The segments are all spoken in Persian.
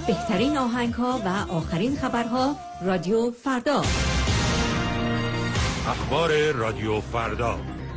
بهترین آهنگ‌ها و آخرین خبرها رادیو فردا. اخبار رادیو فردا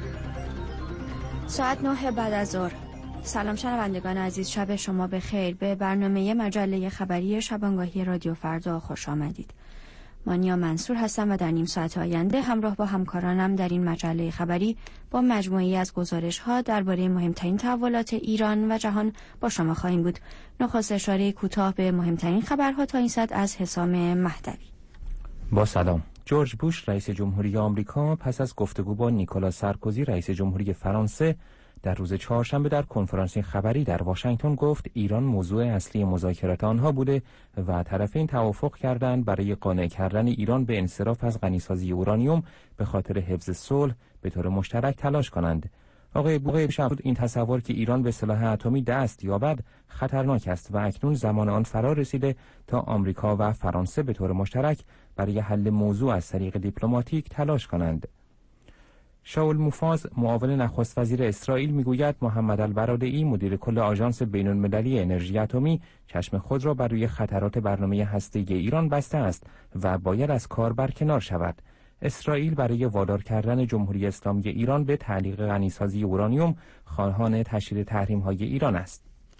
ساعت 9 بعد از ظهر. سلام شنوندگان عزیز، شب شما بخیر. به برنامه مجله خبری شبانگاهی رادیو فردا خوش آمدید. مانیا منصور هستم و در نیم ساعت آینده همراه با همکارانم در این مجله خبری با مجموعه‌ای از گزارش‌ها درباره مهمترین تحولات ایران و جهان با شما خواهیم بود. نخست اشاره کوتاه به مهمترین خبرها تا این ساعت از حسام مهدوی. با سلام. جورج بوش رئیس جمهوری آمریکا پس از گفتگو با نیکولا سارکوزی رئیس جمهوری فرانسه در روز چهارشنبه در کنفرانسی خبری در واشنگتن گفت ایران موضوع اصلی مذاکرات آنها بوده و طرفین توافق کردند برای قانع کردن ایران به انصراف از غنیسازی اورانیوم به خاطر حفظ صلح به طور مشترک تلاش کنند. آقای بوش این تصور که ایران به سلاح اتمی دست یابد خطرناک است و اکنون زمان آن فرا رسیده تا آمریکا و فرانسه به طور مشترک برای حل موضوع از طریق دیپلماتیک تلاش کنند. شاول موفاز معاون نخست وزیر اسرائیل میگوید محمد البرادعی مدیر کل آژانس بین‌المللی انرژی اتمی چشم خود را بر روی خطرات برنامه هسته‌ای ایران بسته است و باید از کار برکنار شود. اسرائیل برای وادار کردن جمهوری اسلامی ایران به تعلیق غنیسازی اورانیوم خواهان تشدید تحریم‌های ایران است.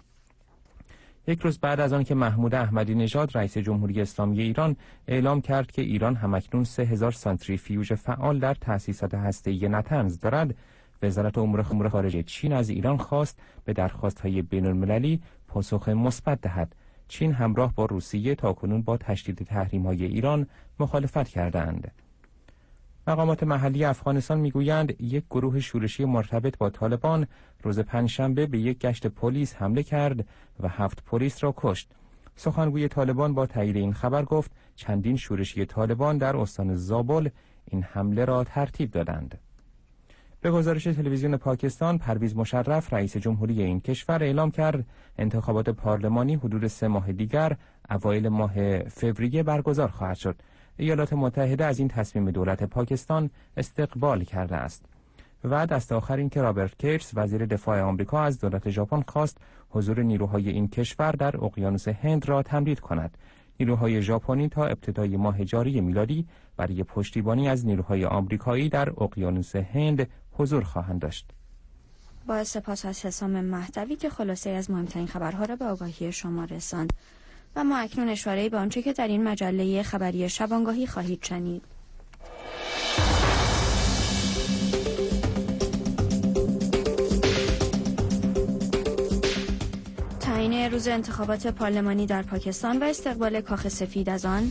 یک روز بعد از آن که محمود احمدی نژاد رئیس جمهوری اسلامی ایران اعلام کرد که ایران همکنون 3000 سانتریفیوژ فعال در تأسیسات هسته‌ای نطنز دارد، وزارت امور خارجه چین از ایران خواست به درخواست‌های بین‌المللی پاسخ مثبت دهد. چین همراه با روسیه تاکنون با تشدید تحریم‌های ایران مخالفت کردند. مقامات محلی افغانستان میگویند یک گروه شورشی مرتبط با طالبان روز پنجشنبه به یک گشت پلیس حمله کرد و 7 پلیس را کشت. سخنگوی طالبان با تایید این خبر گفت چندین شورشی طالبان در استان زابل این حمله را ترتیب دادند. به گزارش تلویزیون پاکستان، پرویز مشرف رئیس جمهوری این کشور اعلام کرد انتخابات پارلمانی حدود 3 ماه دیگر اوایل ماه فوریه برگزار خواهد شد. ایالات متحده از این تصمیم دولت پاکستان استقبال کرده است. و دست آخر این که رابرت کیرس وزیر دفاع آمریکا از دولت ژاپن خواست حضور نیروهای این کشور در اقیانوس هند را تمدید کند. نیروهای ژاپنی تا ابتدای ماه جاری میلادی برای پشتیبانی از نیروهای آمریکایی در اقیانوس هند حضور خواهند داشت. با سپاس از حسام مهدوی که خلاصه از مهمترین خبرها را به آگاهی شما رساند. و ما اکنون اشاره‌ای به آنچه که در این مجله خبری شبانگاهی خواهید شنید. تعیین روز انتخابات پارلمانی در پاکستان و استقبال کاخ سفید از آن.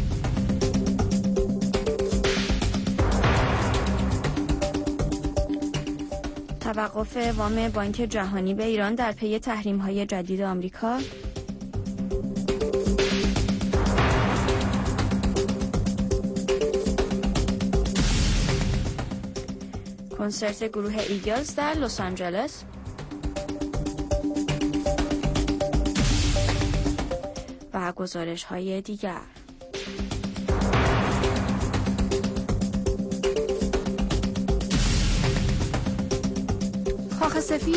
توقف وام بانک جهانی به ایران در پی تحریم‌های جدید آمریکا. کنسرت گروه ایگلز در لس آنجلس و گزارش‌های دیگر. کاخ سفید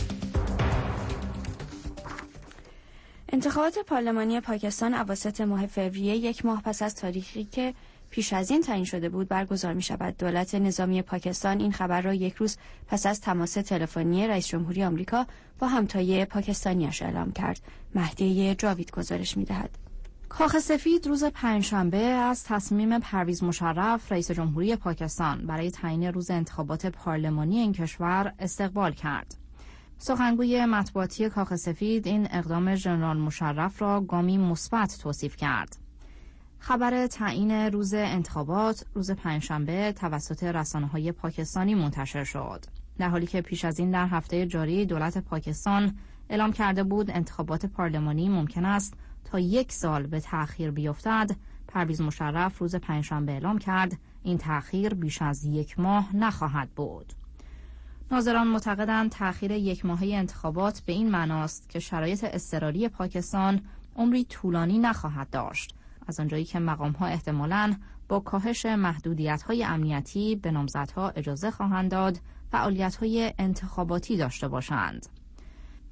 انتخابات پارلمانی پاکستان اواسط ماه فوریه، یک ماه پس از تاریخی که پیش از این تعیین شده بود برگزار می شود. دولت نظامی پاکستان این خبر را یک روز پس از تماس تلفنی رئیس جمهوری آمریکا با همتای پاکستانیش اعلام کرد. مهدی جاوید گزارش می دهد. کاخ سفید روز پنجشنبه از تصمیم پرویز مشرف رئیس جمهوری پاکستان برای تعیین روز انتخابات پارلمانی این کشور استقبال کرد. سخنگوی مطبوعاتی کاخ سفید این اقدام ژنرال مشرف را گامی مثبت توصیف کرد. خبر تعیین روز انتخابات روز پنجشنبه توسط رسانه‌های پاکستانی منتشر شد، در حالی که پیش از این در هفته جاری دولت پاکستان اعلام کرده بود انتخابات پارلمانی ممکن است تا 1 سال به تأخیر بیفتد. پرویز مشرف روز پنجشنبه اعلام کرد این تأخیر بیش از 1 ماه نخواهد بود. ناظران معتقدند تأخیر 1 ماهه انتخابات به این معناست که شرایط اضطراری پاکستان عمری طولانی نخواهد داشت، از آنجایی که مقام‌ها احتمالاً با کاهش محدودیت‌های امنیتی به نامزدها اجازه خواهند داد فعالیت‌های انتخاباتی داشته باشند.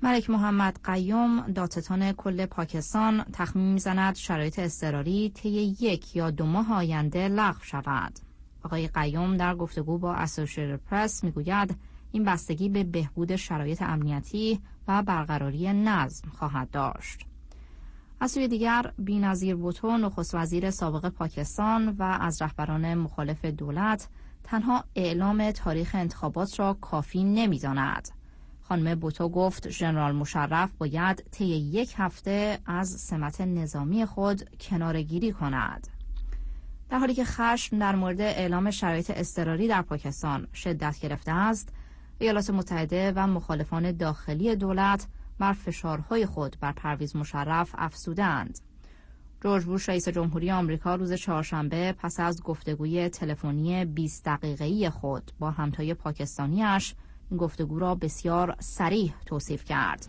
ملک محمد قیوم دادستان کل پاکستان تخمین می‌زند شرایط اضطراری طی 1 یا 2 ماه آینده لغو شود. آقای قیوم در گفتگو با اسوسییتد پرس میگوید این بستگی به بهبود شرایط امنیتی و برقراری نظم خواهد داشت. از سوی دیگر بی‌نظیر بوتو نخست وزیر سابق پاکستان و از رهبران مخالف دولت تنها اعلام تاریخ انتخابات را کافی نمی‌داند. خانم بوتو گفت ژنرال مشرف باید طی 1 هفته از سمت نظامی خود کناره‌گیری کند. در حالی که خشم در مورد اعلام شرایط اضطراری در پاکستان شدت گرفته است، ایالات متحده و مخالفان داخلی دولت بر فشارهای خود بر پرویز مشرف افزودند. جورج بوش رئیس جمهوری آمریکا روز چهارشنبه پس از گفتگوی تلفنی 20 دقیقه‌ای خود با همتای پاکستانیش این گفتگو را بسیار صریح توصیف کرد.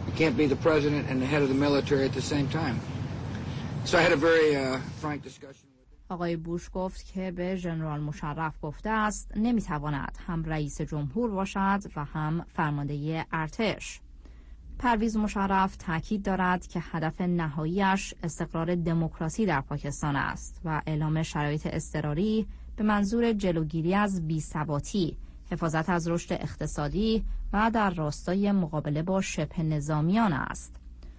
آقای بوش گفت که به ژنرال مشرف گفته است نمیتواند هم رئیس جمهور باشد و هم فرمانده ارتش. پرویز مشرف تاکید دارد که هدف نهاییش استقرار دموکراسی در پاکستان است و اعلام شرایط اضطراری به منظور جلوگیری از بی‌ثباتی، حفاظت از رشد اقتصادی و در راستای مقابله با شبه نظامیان است.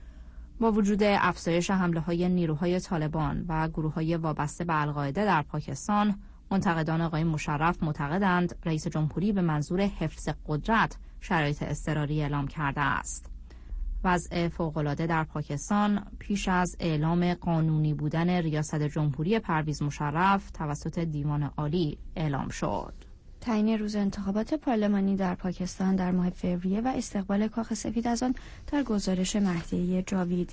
با وجود افزایش حمله‌های نیروهای طالبان و گروه‌های وابسته به القاعده در پاکستان، منتقدان آقای مشرف معتقدند رئیس جمهوری به منظور حفظ قدرت شرایط اضطراری اعلام کرده است. وضع فوق‌العاده در پاکستان پیش از اعلام قانونی بودن ریاست جمهوری پرویز مشرف توسط دیوان عالی اعلام شد. تعیین روز انتخابات پارلمانی در پاکستان در ماه فوریه و استقبال کاخ سفید از آن در گزارش مهدی جاوید.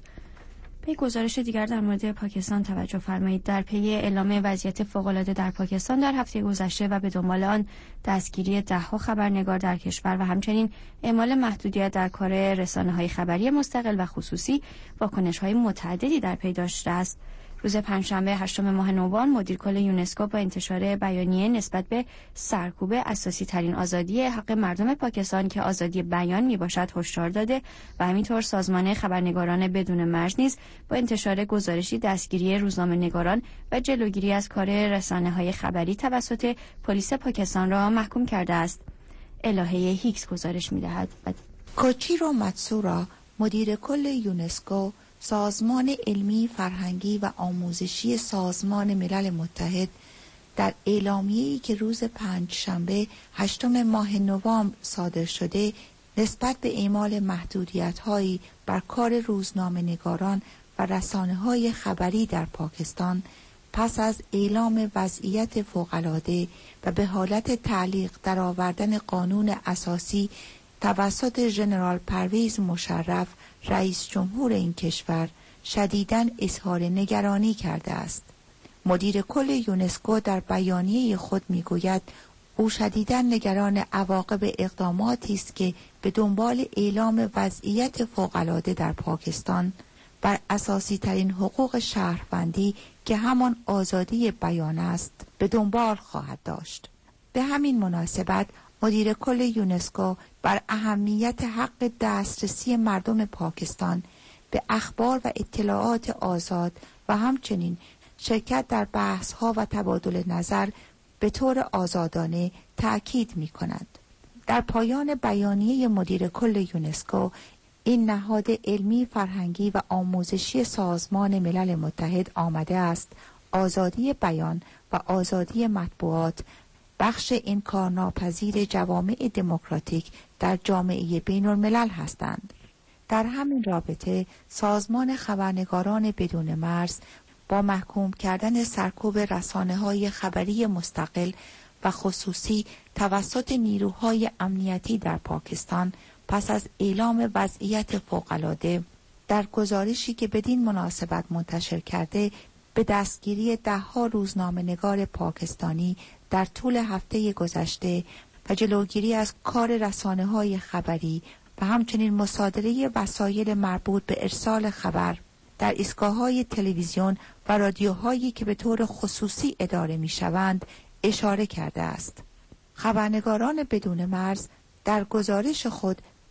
به گزارش دیگر در مورد پاکستان توجه فرمایید. در پی اعلام وضعیت فوق‌العاده در پاکستان در هفته گذشته و به دنبال آن دستگیری 10 خبرنگار در کشور و همچنین اعمال محدودیت در کار رسانه‌های خبری مستقل و خصوصی، واکنش‌های متعددی در پی داشته است. روز پنجشنبه 8 ماه نوامبر مدیر کل یونسکو با انتشار بیانیه نسبت به سرکوب اساسی ترین آزادی حق مردم پاکستان که آزادی بیان میباشد هشدار داده و همینطور سازمان خبرنگاران بدون مرز نیز با انتشار گزارشی دستگیری روزنامه‌نگاران و جلوگیری از کار رسانه‌های خبری توسط پلیس پاکستان را محکوم کرده است. الهه هیکس گزارش می‌دهد. کوچیرو ماتسورا مدیر کل یونسکو، سازمان علمی، فرهنگی و آموزشی سازمان ملل متحد، در اعلامیه‌ای که روز پنجشنبه 8 ماه نوامبر صادر شده نسبت به اعمال محدودیت‌هایی بر کار روزنامه‌نگاران و رسانه‌های خبری در پاکستان پس از اعلام وضعیت فوق‌العاده و به حالت تعلیق درآوردن قانون اساسی توسط ژنرال پرویز مشرف رئیس جمهور این کشور شدیداً اظهار نگرانی کرده است. مدیر کل یونسکو در بیانیه خود میگوید او شدیداً نگران عواقب اقداماتی است که به دنبال اعلام وضعیت فوق‌العاده در پاکستان بر اساسی ترین حقوق شهروندی که همان آزادی بیان است به دنبال خواهد داشت. به همین مناسبت مدیر کل یونسکو بر اهمیت حق دسترسی مردم پاکستان به اخبار و اطلاعات آزاد و همچنین شرکت در بحث‌ها و تبادل نظر به طور آزادانه تأکید می‌کند. در پایان بیانیه مدیر کل یونسکو، این نهاد علمی، فرهنگی و آموزشی سازمان ملل متحد آمده است آزادی بیان و آزادی مطبوعات بخش انکارناپذیر جوامع دموکراتیک در جامعه بین الملل هستند. در همین رابطه سازمان خبرنگاران بدون مرز با محکوم کردن سرکوب رسانه‌های خبری مستقل و خصوصی توسط نیروهای امنیتی در پاکستان پس از اعلام وضعیت فوق‌العاده در گزارشی که بدین مناسبت منتشر کرده به دستگیری 10 روزنامه‌نگار پاکستانی در طول هفته گذشته و جلوگیری از کار رسانه‌های خبری و همچنین مصادره وسایل مربوط به ارسال خبر در ایستگاه‌های تلویزیون و رادیوهایی که به طور خصوصی اداره می‌شوند اشاره کرده است. خبرنگاران بدون مرز در گزارش خود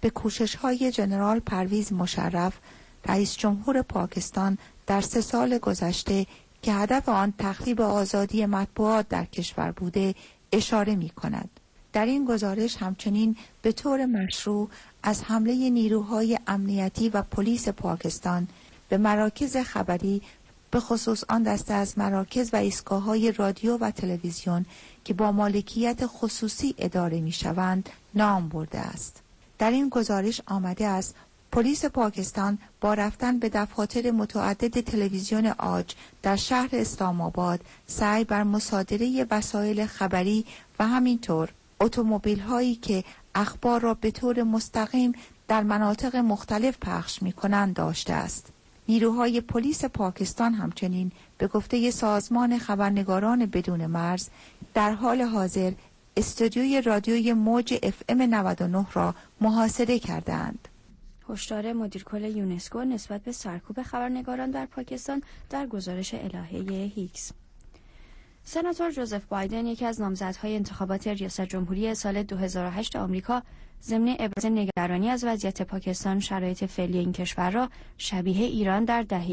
به کوشش‌های ژنرال پرویز مشرف رئیس جمهور پاکستان در 3 سال گذشته که هدف آن تخریب آزادی مطبوعات در کشور بوده اشاره می‌کند. در این گزارش همچنین به طور مشروع از حمله نیروهای امنیتی و پلیس پاکستان به مراکز خبری، به خصوص آن دسته از مراکز و ایستگاه‌های رادیو و تلویزیون که با مالکیت خصوصی اداره می‌شوند نام برده است. در این گزارش آمده است پلیس پاکستان با رفتن به دفاتر متعدد تلویزیون آج در شهر اسلام آباد سعی بر مصادره وسایل خبری و همینطور اتومبیل هایی که اخبار را به طور مستقیم در مناطق مختلف پخش می کنند داشته است. نیروهای پلیس پاکستان همچنین به گفته سازمان خبرنگاران بدون مرز در حال حاضر استودیوی رادیوی موج FM 99 را محاصره کردند. هشدار مدیرکل یونسکو نسبت به سرکوب خبرنگاران در پاکستان در گزارش الهه هیگز. سناتور جوزف بایدن، یکی از نامزدهای انتخابات ریاست جمهوری سال 2008 آمریکا، ضمن ابراز نگرانی از وضعیت پاکستان، شرایط فعلی این کشور را شبیه ایران در دهه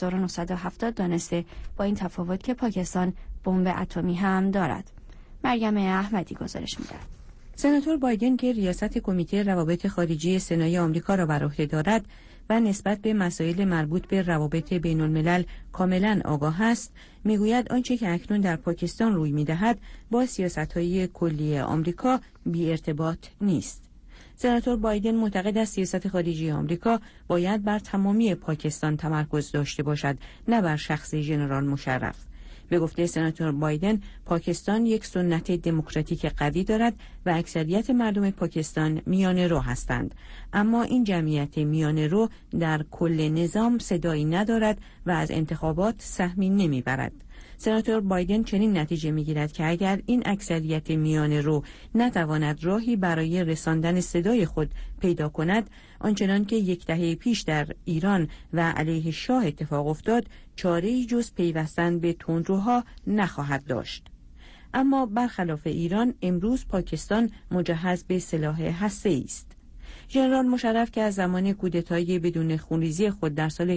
1970 دانسته، با این تفاوت که پاکستان بمب اتمی هم دارد. مریم احمدی گزارش می‌دهد. سناتور بایدن که ریاست کمیته روابط خارجی سنای آمریکا را بر عهده دارد و نسبت به مسائل مربوط به روابط بین الملل کاملا آگاه است، میگوید آنچه که اکنون در پاکستان روی می‌دهد با سیاست‌های کلی آمریکا بی ارتباط نیست. سناتور بایدن معتقد است سیاست خارجی آمریکا باید بر تمامی پاکستان تمرکز داشته باشد، نه بر شخص ژنرال مشرف. به گفته سناتور بایدن، پاکستان یک سنت دموکراتیک قوی دارد و اکثریت مردم پاکستان میانه رو هستند، اما این جمعیت میانه رو در کل نظام صدایی ندارد و از انتخابات سهمی نمیبرد. سناتور بایدن چنین نتیجه میگیرد که اگر این اکثریت میانه رو نتواند راهی برای رساندن صدای خود پیدا کند، آنچنان که 10 دهه پیش در ایران و علیه شاه اتفاق افتاد، چاره‌ای جز پیوستن به تندروها نخواهد داشت. اما برخلاف ایران، امروز پاکستان مجهز به سلاح هسته‌ای است. ژنرال مشرف که از زمان کودتای بدون خونریزی خود در سال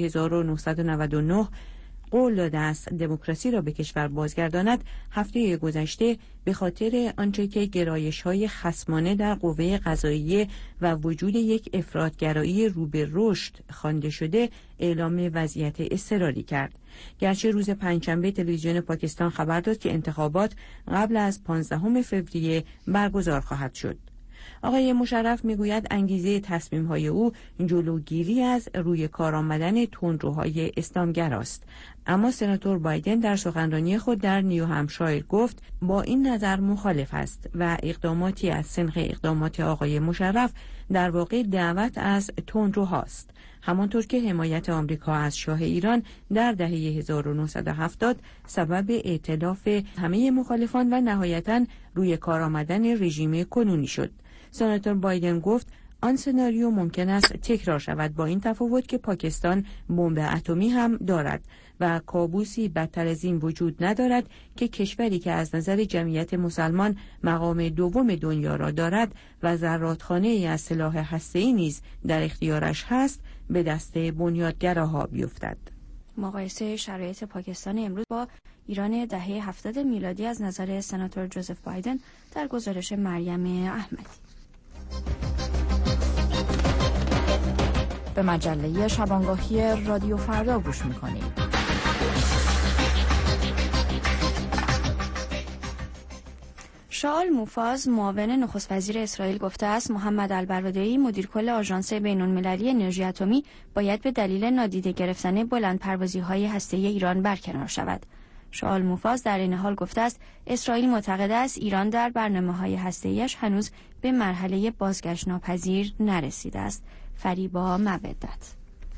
1999 قول داده است دموکراسی را به کشور بازگرداند، هفته گذشته به خاطر آنچه که گرایش‌های خصمانه در قوه قضاییه و وجود یک افراط‌گرایی رو به رشد خوانده شده اعلام وضعیت اضطراری کرد. گرچه روز پنجشنبه تلویزیون پاکستان خبر داد که انتخابات قبل از 15 فوریه برگزار خواهد شد. آقای مشرف میگوید انگیزه تصمیم‌های او جلوگیری از روی کار آمدن تندروهای اسلامگراست. اما سناتور بایدن در سخنرانی خود در نیو همشایر گفت با این نظر مخالف است و اقداماتی از سنخ اقدامات آقای مشرف در واقع دعوت از تندروهاست. همانطور که حمایت آمریکا از شاه ایران در دهه 1970 سبب ائتلاف همه مخالفان و نهایتاً روی کار آمدن رژیم کنونی شد. سناتور بایدن گفت آن سناریو ممکن است تکرار شود، با این تفاوت که پاکستان بمب اتمی هم دارد و کابوسی بدتر از این وجود ندارد که کشوری که از نظر جمعیت مسلمان مقام دوم دنیا را دارد و زرادخانه‌ای از سلاح هسته‌ای نیز در اختیارش هست به دست بنیادگراها بیفتد. مقایسه شرایط پاکستان امروز با ایران دهه 70 میلادی از نظر سناتور جوزف بایدن در گزارش مریم احمدی. به مجله شبانگاهی رادیو فردا گوش می‌کنید. شاول موفاز، معاون نخست وزیر اسرائیل، گفته است محمد البرادعی، مدیرکل آژانس بین‌المللی انرژی اتمی، باید به دلیل نادیده گرفتن بلندپروازی‌های هسته‌ای ایران برکنار شود. شاول موفاز در این حال گفته است اسرائیل معتقد است ایران در برنامه‌های هسته‌ایش هنوز به مرحله بازگشت ناپذیر نرسیده است. فریبا مودت.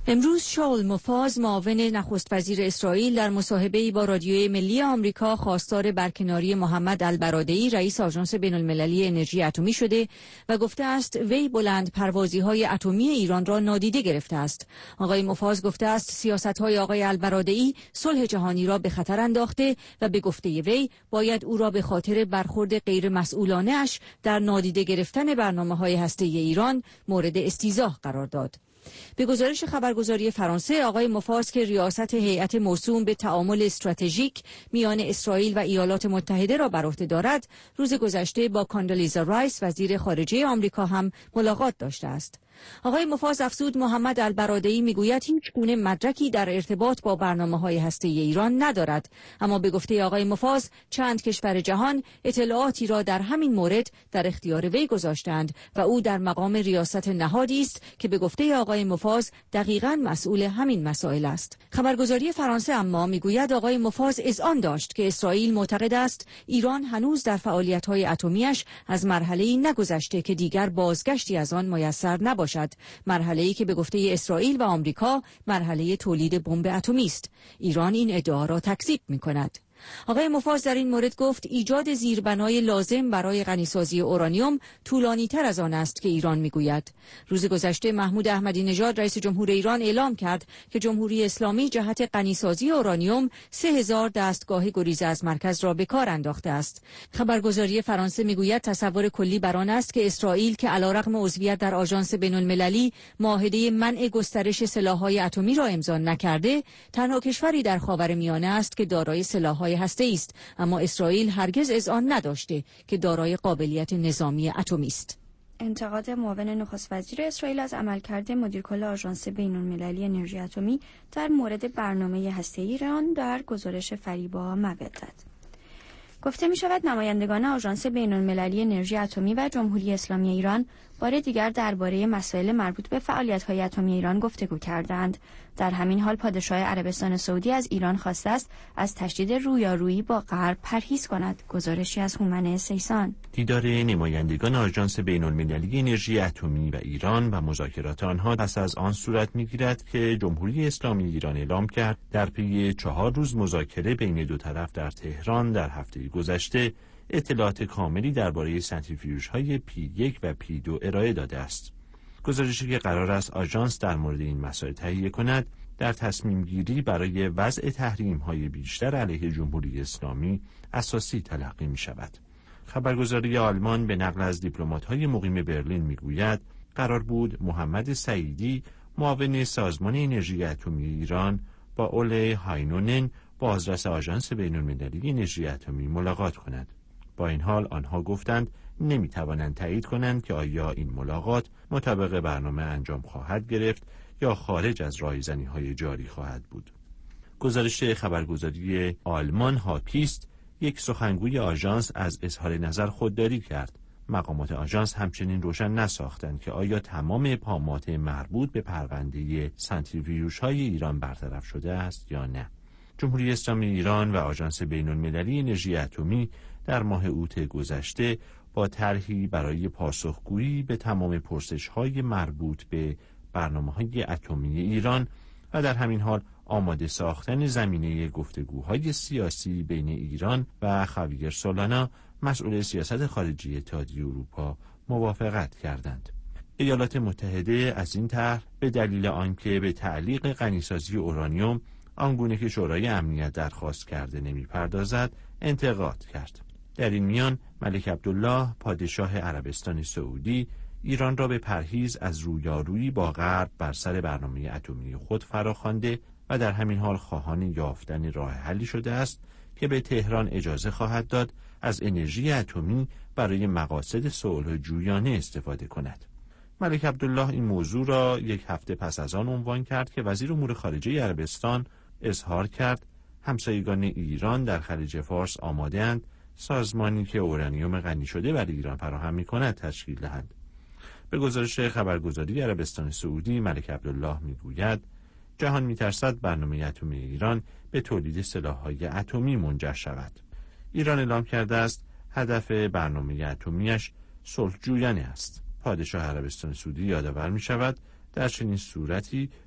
امروز شاول موفاز معاون نخست وزیر اسرائیل در مصاحبه‌ای با رادیوی ملی آمریکا خواستار برکناری محمد البرادعی رئیس آژانس بین‌المللی انرژی اتمی شده و گفته است وی بلند پروازی‌های اتمی ایران را نادیده گرفته است. آقای موفاز گفته است سیاست‌های آقای البرادعی صلح جهانی را به خطر انداخته و به گفته وی باید او را به خاطر برخورد غیر مسئولانه اش در نادیده گرفتن برنامه‌های هسته‌ای ایران مورد استیضاح قرار داد. به گزارش خبرگزاری فرانسه، آقای موفاز که ریاست هیئت موسوم به تعامل استراتژیک میان اسرائیل و ایالات متحده را بر عهده دارد، روز گذشته با کاندالیزا رایس وزیر خارجه آمریکا هم ملاقات داشته است. آقای موفاز افزود محمد البرادعی میگوید هیچ گونه مدرکی در ارتباط با برنامه‌های هسته‌ای ایران ندارد، اما به گفته آقای موفاز چند کشور جهان اطلاعاتی را در همین مورد در اختیار وی گذاشتند و او در مقام ریاست نهادی است که به گفته آقای موفاز دقیقاً مسئول همین مسائل است. خبرگزاری فرانسه اما میگوید آقای موفاز اذعان داشت که اسرائیل معتقد است ایران هنوز در فعالیت‌های اتمی‌اش از مرحله‌ای نگذشته که دیگر بازگشتی از آن میسر نباشد، مرحله‌ای که به گفته اسرائیل و آمریکا مرحله تولید بمب اتمی است. ایران این ادعا را تکذیب می‌کند. آقای موفاز در این مورد گفت ایجاد زیربنای لازم برای غنیسازی اورانیوم طولانی‌تر از آن است که ایران میگوید. روز گذشته محمود احمدی نژاد رئیس جمهور ایران اعلام کرد که جمهوری اسلامی جهت غنیسازی اورانیوم 3000 دستگاه گریز از مرکز را به کار انداخته است. خبرگزاری فرانسه میگوید تصور کلی بر آن است که اسرائیل که علیرغم عضویت در آژانس بین‌المللی معاهده منع گسترش سلاح‌های اتمی را امضا نکرده، تنها کشوری در خاورمیانه است که دارای سلاح‌های هسته‌ای است، اما اسرائیل هرگز اذعان نداشته که دارای قابلیت نظامی اتمی است. انتقاد معاون نخست وزیر اسرائیل از عملکرد مدیرکل آژانس بین‌المللی انرژی اتمی در مورد برنامه هسته‌ای ایران در گزارش فریبا مودت. گفته می شود نمایندگان آژانس بین‌المللی انرژی اتمی و جمهوری اسلامی ایران بار دیگر درباره مسائل مربوط به فعالیت‌های اتمی ایران گفتگو کردند. در همین حال پادشاه عربستان سعودی از ایران خواسته است از تشدید رویارویی با غرب پرهیز کند. گزارشی از هومن سیسان. دیدار نمایندگان آژانس بین‌المللی انرژی اتمی و ایران و مذاکرات آنها پس از آن صورت می‌گیرد که جمهوری اسلامی ایران اعلام کرد در پی 4 روز مذاکره بین دو طرف در تهران در هفته گذشته اطلاعات کاملی درباره سنتریفیوژهای P1 و P2 ارائه داده است. گزارشی که قرار است آژانس در مورد این مسائل تهیه کند، در تصمیم گیری برای وضع تحریم‌های بیشتر علیه جمهوری اسلامی اساسی تلقی می شود. خبرگزاری آلمان به نقل از دیپلمات‌های مقیم برلین می‌گوید قرار بود محمد سعیدی معاون سازمان انرژی اتمی ایران با اوله هاینونن بازرس آژانس بین‌المللی انرژی اتمی ملاقات کند. با این حال آنها گفتند نمی‌توانند تایید کنند که آیا این ملاقات مطابق برنامه انجام خواهد گرفت یا خارج از راهزنی‌های جاری خواهد بود. گزارش خبرگزاری آلمان هاکیست یک سخنگوی آژانس از اظهار نظر خودداری کرد. مقامات آژانس همچنین روشن نساختند که آیا تمام ابهامات مربوط به پرونده سنتریفیوژهای ایران برطرف شده است یا نه. جمهوری اسلامی ایران و آژانس بین‌المللی انرژی اتمی در ماه اوت گذشته با طرحی برای پاسخگویی به تمام پرسش‌های مربوط به برنامه‌های اتمی ایران و در همین حال آماده ساختن زمینه گفتگوهای سیاسی بین ایران و خاویر سولانا مسئول سیاست خارجی اتحادیه اروپا موافقت کردند. ایالات متحده از این طرح به دلیل آنکه به تعلیق غنیسازی اورانیوم آنگونه که شورای امنیت درخواست کرده نمی‌پردازد انتقاد کرد. در این میان ملک عبدالله پادشاه عربستان سعودی ایران را به پرهیز از رویارویی با غرب بر سر برنامه اتمی خود فراخوانده و در همین حال خواهان یافتن راه حلی شده است که به تهران اجازه خواهد داد از انرژی اتمی برای مقاصد صلح جویانه استفاده کند. ملک عبدالله این موضوع را یک هفته پس از آن عنوان کرد که وزیر امور خارجه عربستان اظهار کرد همسایگان ایران در خلیج فارس آماده‌اند سازمانی که اورانیوم غنی شده برای ایران فراهم می‌کند تشکیل دهند. به گزارش خبرگزاری عربستان سعودی ملک عبدالله می‌گوید جهان می‌ترسد برنامه اتمی ایران به تولید سلاح‌های اتمی منجر شود. ایران اعلام کرده است هدف برنامه اتمی‌اش صلح جویانه است. پادشاه عربستان سعودی یادآور می‌شود در چنین صورتی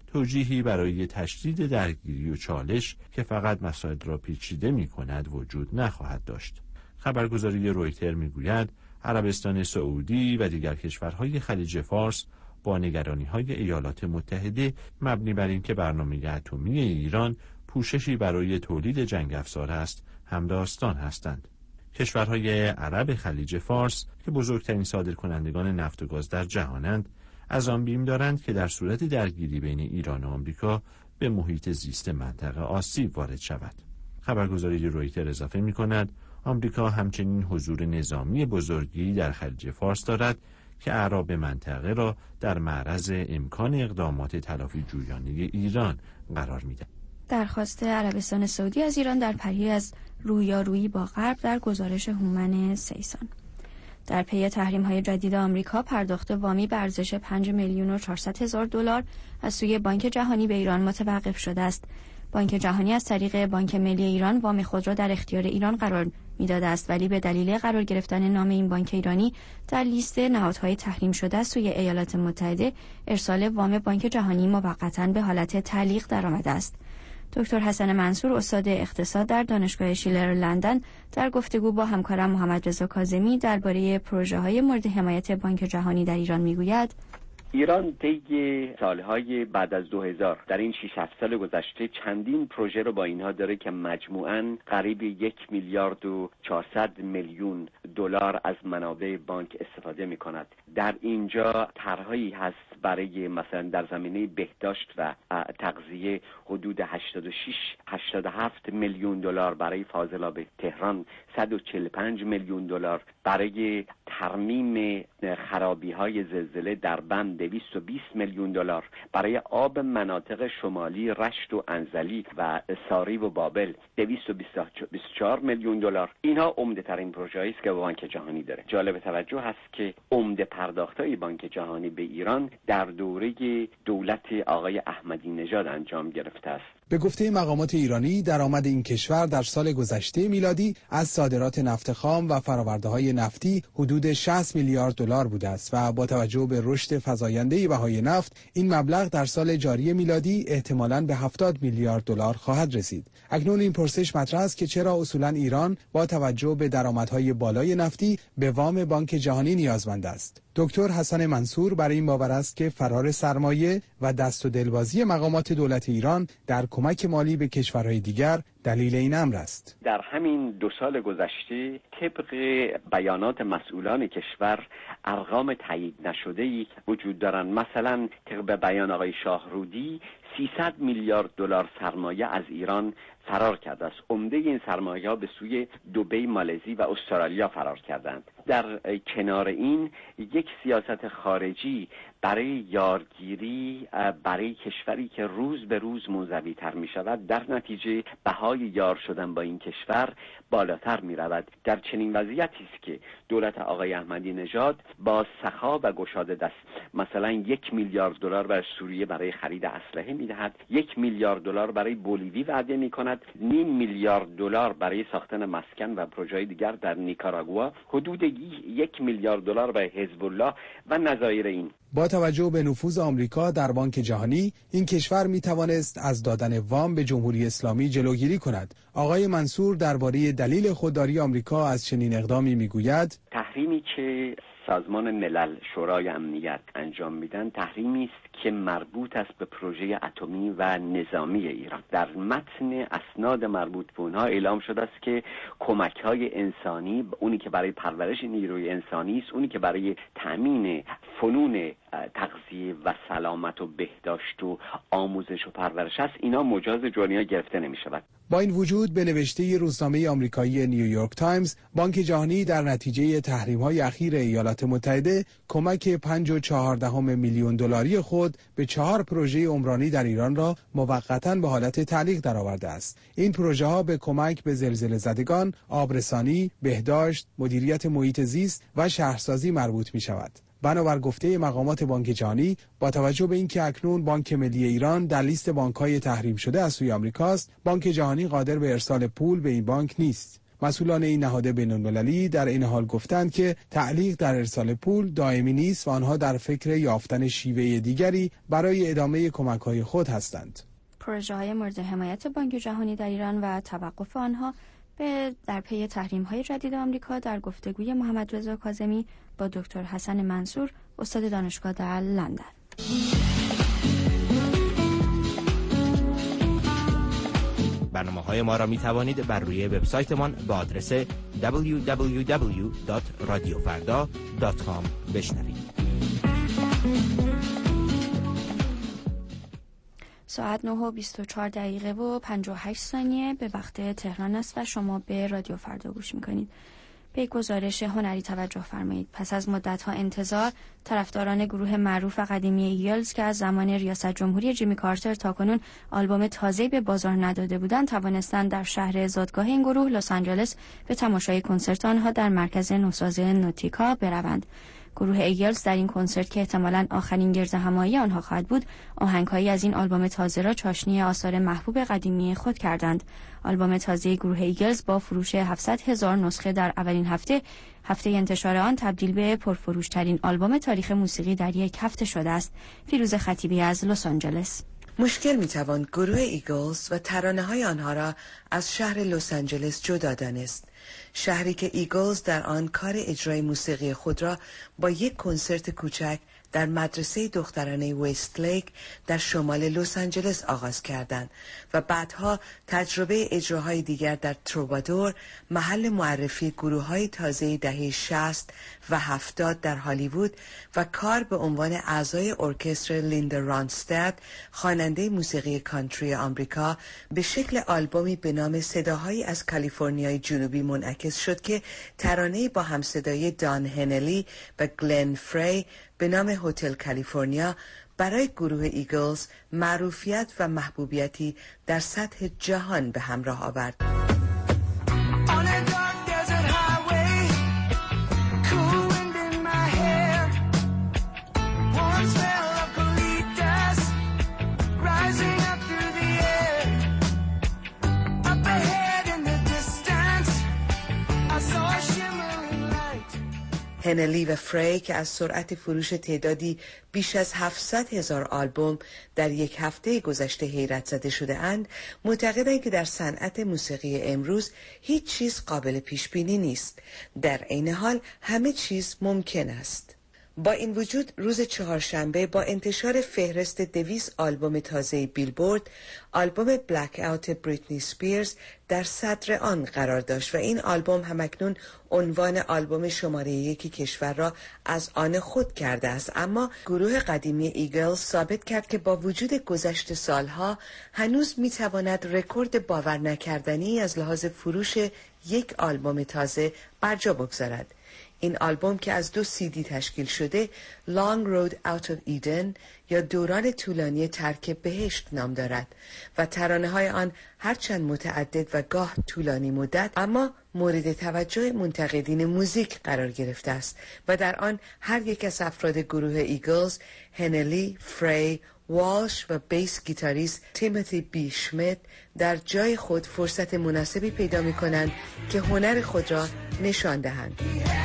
توجیهی برای تشدید درگیری و چالش که فقط مسائل را پیچیده می‌کند وجود نخواهد داشت. خبرگزاری رویتر می‌گوید عربستان سعودی و دیگر کشورهای خلیج فارس با نگرانی‌های ایالات متحده مبنی بر اینکه برنامه اتمی ایران پوششی برای تولید جنگ افزار است، همداستان هستند. کشورهای عرب خلیج فارس که بزرگترین صادرکنندگان نفت و گاز در جهانند، از آن بیم دارند که در صورت درگیری بین ایران و آمریکا به محیط زیست منطقه آسیب وارد شود. خبرگزاری رویتر اضافه می‌کند آمریکا همچنین حضور نظامی بزرگی در خلیج فارس دارد که اعراب منطقه را در معرض امکان اقدامات تلافی جویانه ایران قرار می‌دهد. درخواست عربستان سعودی از ایران در پری از رویارویی با غرب در گزارش هومن سیسان. در پی تحریم‌های جدید آمریکا، پرداخت وامی به ارزش 5,400,000 دلار از سوی بانک جهانی به ایران متوقف شده است. بانک جهانی از طریق بانک ملی ایران وام خود را در اختیار ایران قرار می‌داده است، ولی به دلیل قرار گرفتن نام این بانک ایرانی در لیست نهادهای تحریم شده از سوی ایالات متحده، ارسال وام بانک جهانی موقتاً به حالت تعلیق درآمده است. دکتر حسن منصور، استاد اقتصاد در دانشگاه شیلر لندن، در گفتگو با همکارم محمد رضا کاظمی درباره پروژه‌های مورد حمایت بانک جهانی در ایران میگوید: ایران طی سالهای بعد از 2000 در این 6-7 سال گذشته چندین پروژه رو با اینها داره که مجموعاً قریب 1,400,000,000 دلار از منابع بانک استفاده می کند. در اینجا طرحهایی هست برای مثلا در زمینه بهداشت و تغذیه حدود 86-87 میلیون دلار، برای فاضلاب تهران 145 میلیون دلار، برای ترمیم خرابی‌های زلزله در بند 220 میلیون دلار، برای آب مناطق شمالی رشت و انزلی و ساری و بابل 224 میلیون دلار. اینها عمده ترین پروژه‌ای است که بانک جهانی داره. جالب توجه هست که عمده پرداخت‌های بانک جهانی به ایران در دوره دولت آقای احمدی نژاد انجام گرفته است. به گفته مقامات ایرانی، درآمد این کشور در سال گذشته میلادی از صادرات نفت خام و فرآورده‌های نفتی حدود 60 میلیارد دلار بوده است و با توجه به رشد فزاینده بهای نفت، این مبلغ در سال جاری میلادی احتمالاً به 70 میلیارد دلار خواهد رسید. اکنون این پرسش مطرح است که چرا اصولاً ایران با توجه به درآمدهای بالای نفتی به وام بانک جهانی نیازمند است. دکتر حسن منصور برای این باور است که فرار سرمایه و دست و دلبازی مقامات دولت ایران در کمک مالی به کشورهای دیگر دلیل این امر است. در همین 2 سال گذشته طبق بیانات مسئولان کشور ارقام تایید نشده‌ای وجود دارند. مثلا طبق بیان آقای شاهرودی 300 میلیارد دلار سرمایه از ایران فرار کرده است. عمده این سرمایه‌ها به سوی دبی، مالزی و استرالیا فرار کردند. در کنار این یک سیاست خارجی برای یارگیری برای کشوری که روز به روز منزوی‌تر می‌شود، در نتیجه بهای یار شدن با این کشور بالاتر می‌رود. در چنین وضعیتی است که دولت آقای احمدی نژاد با سخا و گشاده دست مثلا 1 میلیارد دلار برای سوریه برای خرید اسلحه می‌دهد، 1 میلیارد دلار برای بولیوی وعده می‌کند، 0.5 میلیارد دلار برای ساختن مسکن و پروژه‌های دیگر در نیکاراگوآ، حدود 1 میلیارد دلار برای حزب الله و نظایر این. با توجه به نفوذ آمریکا در بانک جهانی، این کشور می توانست از دادن وام به جمهوری اسلامی جلوگیری کند. آقای منصور درباره دلیل خودداری آمریکا از چنین اقدامی می گوید: تحریمی که سازمان ملل، شورای امنیت انجام میدن تحریمی است که مربوط است به پروژه اتمی و نظامی ایران. در متن اسناد مربوط به اونها اعلام شده است که کمک‌های انسانی، اونی که برای پرورش نیروی انسانی است، اونی که برای تامین فنون تغذیه و سلامت و بهداشت و آموزش و پرورش است، اینا مجاز جرم‌ها گرفته نمی‌شود. با این وجود به نوشته روزنامه آمریکایی نیویورک تایمز، بانک جهانی در نتیجه تحریم‌های اخیر ایالات متحده کمک 5.4 میلیون دلاری خود به 4 پروژه عمرانی در ایران را موقتاً به حالت تعلیق درآورده است. این پروژه‌ها به کمک به زلزله زدگان، آبرسانی، بهداشت، مدیریت محیط زیست و شهرسازی مربوط می‌شود. بنابر گفته مقامات بانک جهانی، با توجه به اینکه اکنون بانک ملی ایران در لیست بانک‌های تحریم شده از سوی آمریکاست، بانک جهانی قادر به ارسال پول به این بانک نیست. مسئولان این نهاد بین‌المللی در این حال گفتند که تعلیق در ارسال پول دائمی نیست و آنها در فکر یافتن شیوه دیگری برای ادامه کمک‌های خود هستند. پروژه‌های مورد حمایت بانک جهانی در ایران و توقف آنها در پی تحریم‌های جدید آمریکا در گفتگوی محمد رضا کاظمی با دکتر حسن منصور استاد دانشگاه در لندن. برنامه‌های ما را می‌توانید بر روی وبسایتمان با آدرس www.radiofarda.com بشنوید. ساعت 9:24 و 58 ثانیه به وقت تهران است و شما به رادیو فردا گوش می‌کنید. به گزارش هنری توجه فرمایید. پس از مدت‌ها انتظار، طرفداران گروه معروف و قدیمی ایگلز که از زمان ریاست جمهوری جیمی کارتر تاکنون آلبوم تازه‌ای به بازار نداده بودند، توانستند در شهر زادگاه این گروه لس آنجلس به تماشای کنسرت آنها در مرکز نوساز نوتیکا بروند. گروه ایگلز در این کنسرت که احتمالاً آخرین گردهمایی آنها خواهد بود، آهنگ‌هایی از این آلبوم تازه را چاشنی آثار محبوب قدیمی خود کردند. آلبوم تازه گروه ایگلز با فروش 700,000 نسخه در اولین هفته انتشار آن تبدیل به پرفروش‌ترین آلبوم تاریخ موسیقی در یک هفته شده است. فیروز خطیبی از لس آنجلس. مشکل میتوان گروه ایگلز و ترانه‌های آنها را از شهر لس آنجلس جدا دانست. شهری که ایگلز در آن کار اجرای موسیقی خود را با یک کنسرت کوچک در مدرسه دخترانه وست لیک در شمال لس آنجلس آغاز کردند و بعدها تجربه اجراهای دیگر در تروبادور، محل معرفی گروه‌های تازه دهه 60 و 70 در هالیوود، و کار به عنوان اعضای ارکستر لیندا رانستاد، خواننده موسیقی کانتری آمریکا، به شکل آلبومی به نام صداهایی از کالیفرنیای جنوبی منعکس شد که ترانه‌ای با همصدایی دان هنلی و گلن فری به نام هتل کالیفرنیا برای گروه ایگلز معروفیت و محبوبیتی در سطح جهان به همراه آورد. هنلی و فری که از سرعت فروش تعدادی بیش از 700,000 آلبوم در یک هفته گذشته حیرت زده شده اند، معتقدند که در صنعت موسیقی امروز هیچ چیز قابل پیش بینی نیست. در عین حال همه چیز ممکن است. با این وجود روز چهارشنبه با انتشار فهرست 200 آلبوم تازه بیلبورد، آلبوم بلک اوت بریتنی سپیرز در صدر آن قرار داشت و این آلبوم همکنون عنوان آلبوم شماره 1 کشور را از آن خود کرده است. اما گروه قدیمی ایگلز ثابت کرد که با وجود گذشت سالها هنوز میتواند رکورد باور نکردنی از لحاظ فروش یک آلبوم تازه برجا بگذارد. این آلبوم که از 2 CD تشکیل شده، Long Road Out of Eden یا دوران طولانی ترک بهشت نام دارد و ترانه‌های آن هرچند متعدد و گاه طولانی مدت اما مورد توجه منتقدین موزیک قرار گرفته است و در آن هر یک از افراد گروه ایگلز، هنلی، فری، والش و بیس گیتاریست تیموتی بی شمیت در جای خود فرصت مناسبی پیدا می کنند که هنر خود را نشان دهند.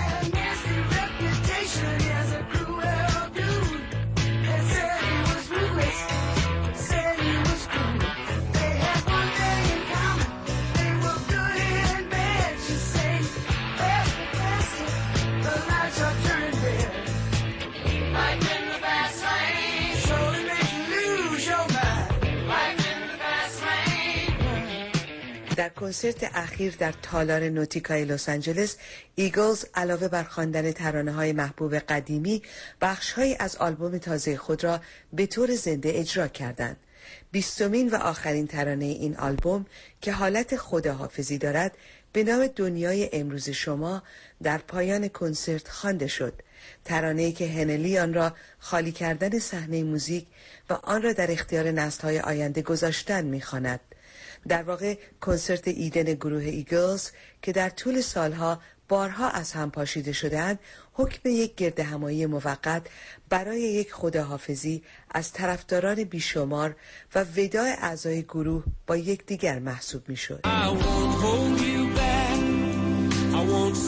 در کنسرت اخیر در تالار نوتیکای لس آنجلس، ایگلز علاوه بر خواندن ترانه‌های محبوب قدیمی، بخش‌هایی از آلبوم تازه خود را به طور زنده اجرا کردند. 20مین و آخرین ترانه این آلبوم که حالت خداحافظی دارد به نام دنیای امروز شما در پایان کنسرت خوانده شد. ترانه‌ای که هنلی آن را خالی کردن صحنه موزیک و آن را در اختیار نسل‌های آینده گذاشتن می‌خواند. در واقع کنسرت ایدن گروه ایگلز که در طول سالها بارها از هم پاشیده شده‌اند، حکم یک گردهمایی موقت برای یک خداحافظی از طرفداران بیشمار و وداع اعضای گروه با یکدیگر محسوب می‌شد.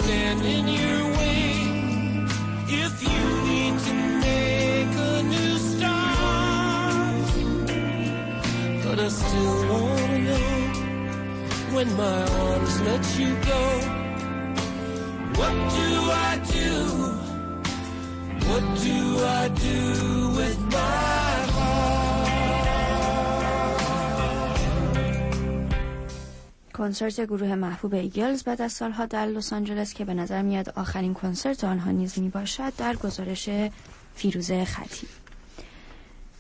stand in your way if you need to make a new start. But I still wanna know when my arms let you go. What do I do? What do I do with my کنسرت گروه محبوب ایگلز بعد از سالها در لس آنجلس که به نظر میاد آخرین کنسرت آنها نیز می باشد در گزارش فیروزه خطی.